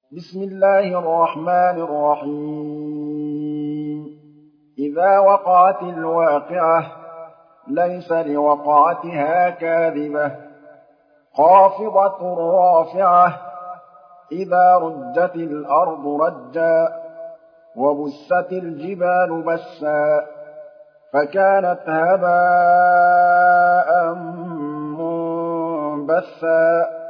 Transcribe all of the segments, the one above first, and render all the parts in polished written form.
بسم الله الرحمن الرحيم إذا وقعت الواقعة ليس لوقعتها كاذبة خافضة رافعة إذا رجت الأرض رجا وبست الجبال بسا فكانت هباء منبثا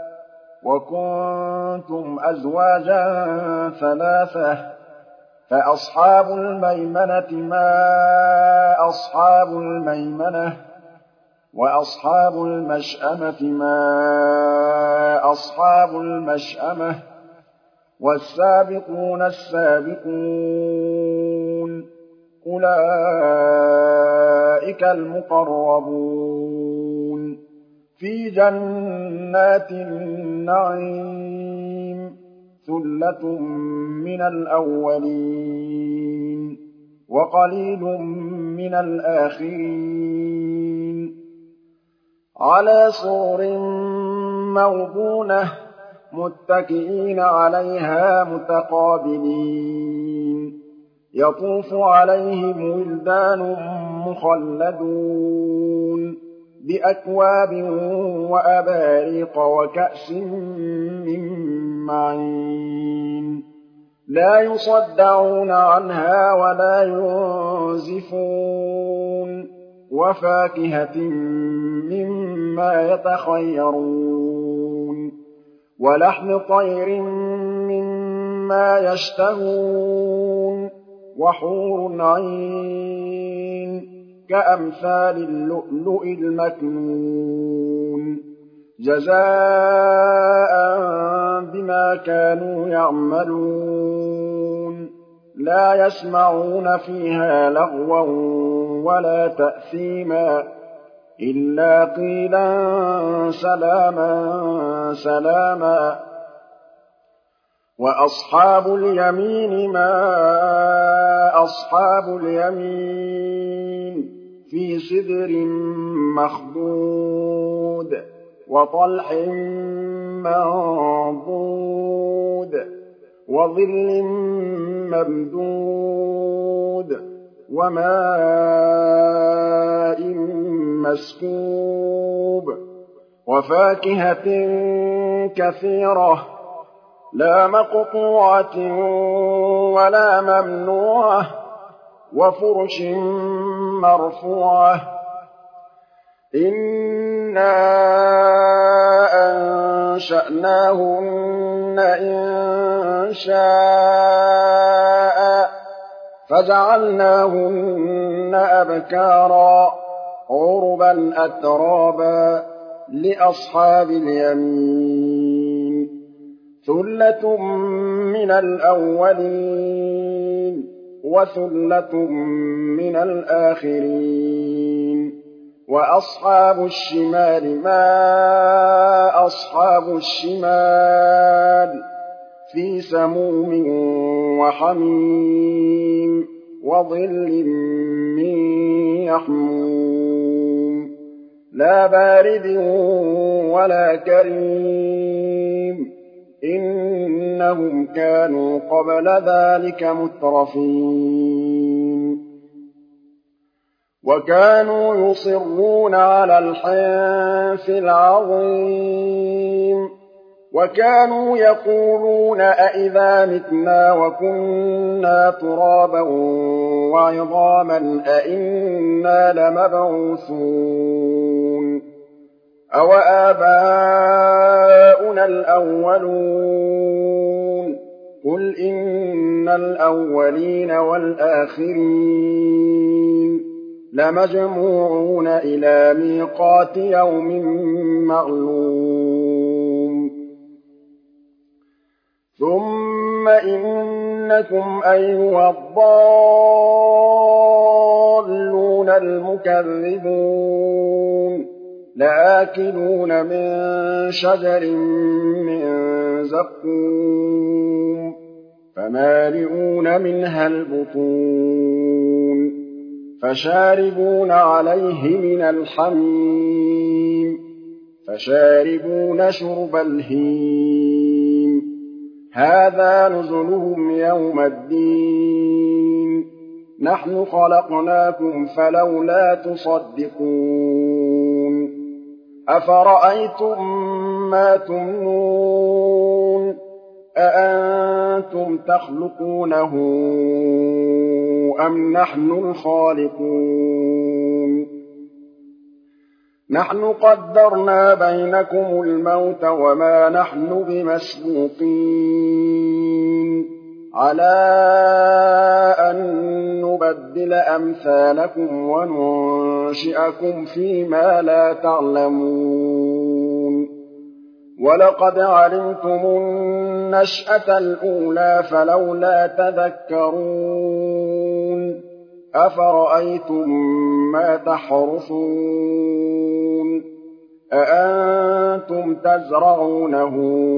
وكنتم أزواجا ثلاثة فأصحاب الميمنة ما أصحاب الميمنة وأصحاب المشأمة ما أصحاب المشأمة والسابقون السابقون أولئك المقربون في جنات النعيم ثلة من الأولين وقليل من الآخرين على سرر موضونة متكئين عليها متقابلين يطوف عليهم ولدان مخلدون بأكواب وأباريق وكأس من معين لا يصدعون عنها ولا ينزفون وفاكهة مما يتخيرون ولحم طير مما يشتهون وحور عين كأمثال اللؤلؤ المكنون جزاء بما كانوا يعملون لا يسمعون فيها لغوا ولا تأثيما إلا قيلا سلاما سلاما وأصحاب اليمين ما أصحاب اليمين في سدر مخضود وطلح منضود وظل ممدود وماء مسكوب وفاكهة كثيرة لا مقطوعة ولا ممنوعة وفرش مرفوعة إنا أنشأناهن إنشاء فجعلناهن أبكارا عربا أترابا لأصحاب اليمين ثلة من الأولين وثلة من الآخرين وأصحاب الشمال ما أصحاب الشمال في سموم وحميم وظل من يحموم لا بارد ولا كريم إنهم كانوا قبل ذلك مترفين وكانوا يصرون على الحنث العظيم وكانوا يقولون أئذا متنا وكنا ترابا وعظاما أئنا لمبعوثون أو آباؤنا الأولون قل إن الأولين والآخرين لمجموعون إلى ميقات يوم معلوم ثم إنكم أيها الضالون المكذبون لآكلون من شجر من زقوم فمالئون منها البطون فشاربون عليه من الحميم فشاربون شرب الهيم هَٰذَا نُزُلُهُمْ يَوْمَ الدِّينِ نَحْنُ خَلَقْنَاكُمْ فَلَوْلَا تُصَدِّقُونَ أَفَرَأَيْتُم مَّا تُمْنُونَ أَأَنتُمْ تَخْلُقُونَهُ أَمْ نَحْنُ الْخَالِقُونَ نَحْنُ قَدَّرْنَا بَيْنَكُمُ الْمَوْتَ وَمَا نَحْنُ بِمَسْبُوقِينَ عَلَىٰ أَن نُّبَدِّلَ أَمْثَالَكُمْ وَنُنشِئَكُمْ فِي مَا لَا تَعْلَمُونَ وَلَقَدْ عَلِمْتُمُ النَّشْأَةَ الْأُولَىٰ فَلَوْلَا تَذَكَّرُونَ أَفَرَأَيْتُم مَّا تَحْرُثُونَ أَأَنتُمْ تَزْرَعُونَهُ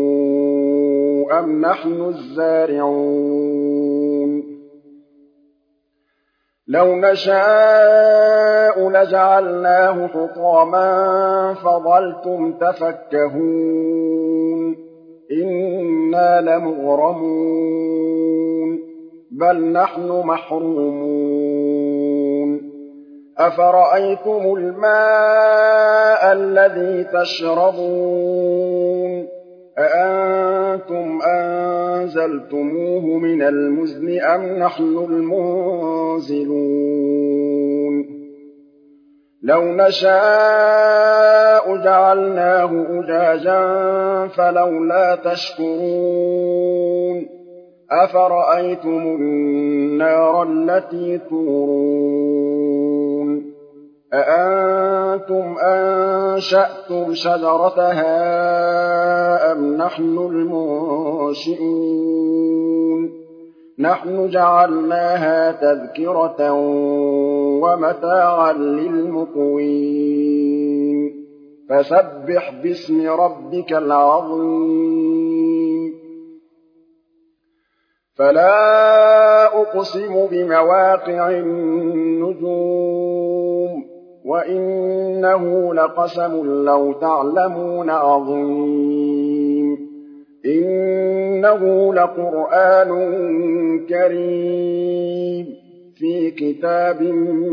أَمْ نَحْنُ الزَّارِعُونَ لَوْ نَشَاءُ لَجَعَلْنَاهُ حُطَامًا فَظَلْتُمْ تَفَكَّهُونَ إِنَّا لَمُغْرَمُونَ بَلْ نَحْنُ مَحْرُومُونَ أَفَرَأَيْتُمُ الْمَاءَ الَّذِي تَشْرَبُونَ أَأَنتُمْ أَنزَلْتُمُوهُ مِنَ الْمُزْنِ أَمْ نَحْنُ الْمُنزِلُونَ لَوْ نَشَاءُ جَعَلْنَاهُ أُجَاجًا فَلَوْلَا تَشْكُرُونَ أَفَرَأَيْتُمُ النَّارَ الَّتِي تُورُونَ أَأَنتُمْ أَنشَأْتُمْ شَجَرَتَهَا أَمْ نَحْنُ الْمُنشِئُونَ نَحْنُ جَعَلْنَاهَا تَذْكِرَةً وَمَتَاعًا لِّلْمُقْوِينَ فَسَبِّحْ بِاسْمِ رَبِّكَ الْعَظِيمِ فَلَا أُقْسِمُ بِمَوَاقِعِ النُّجُومِ وَإِنَّهُ لَقَسَمٌ لَّوْ تَعْلَمُونَ عَظِيمٌ إِنَّهُ لَقُرْآنٌ كَرِيمٌ فِي كِتَابٍ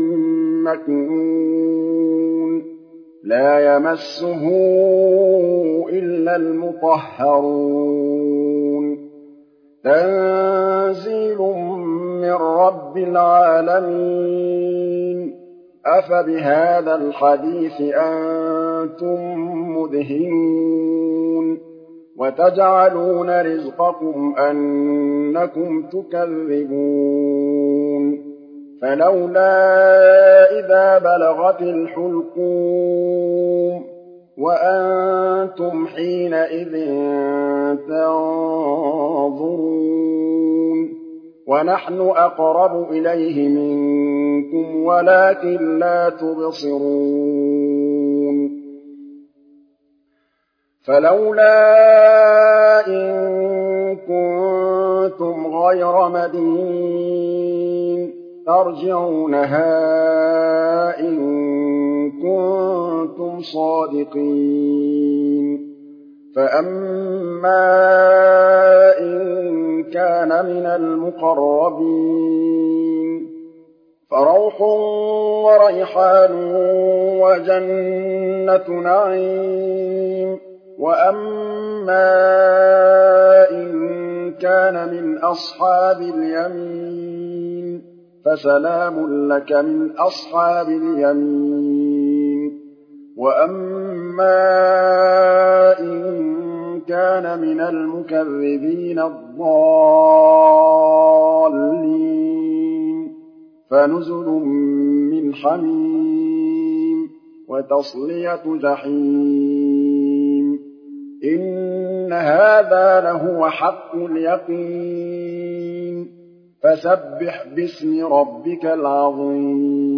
مَّكْنُونٍ لَّا يَمَسُّهُ إِلَّا الْمُطَهَّرُونَ تَنزِيلٌ مِّن رَّبِّ الْعَالَمِينَ أَفَبِهَٰذَا الْحَدِيثِ أَنتُم مُّدْهِنُونَ وَتَجْعَلُونَ رِزْقَكُمْ أَنَّكُمْ تُكَذِّبُونَ فَلَوْلَا إِذَا بَلَغَتِ الْحُلْقُومَ وَأَنتُمْ حِينَئِذٍ تَنظُرُونَ وَنَحْنُ أَقْرَبُ إِلَيْهِ مِنكُمْ وَلَٰكِن لَّا تُبْصِرُونَ فَلَوْلَا إِن كُنتُمْ غَيْرَ مَدِينِينَ تَرْجِعُونَهَا إِن كُنتُمْ صَادِقِينَ فَأَمَّا إِن كَانَ مِنَ الْمُقَرَّبِينَ فَرَوْحٌ وَرَيْحَانٌ وَجَنَّةُ نَعِيمٍ وَأَمَّا إِن كَانَ مِنْ أَصْحَابِ الْيَمِينِ فَسَلَامٌ لَّكَ مِنْ أَصْحَابِ الْيَمِينِ وَأَمَّا إِن كَانَ مِنَ الْمُكَذِّبِينَ الضَّالِّينَ فَنُزُلٌ مِّنْ حَمِيمٍ وَتَصْلِيَةُ جَحِيمٍ إِنَّ هَٰذَا لَهُوَ حَقُّ الْيَقِينِ فَسَبِّحْ بِاسْمِ رَبِّكَ الْعَظِيمِ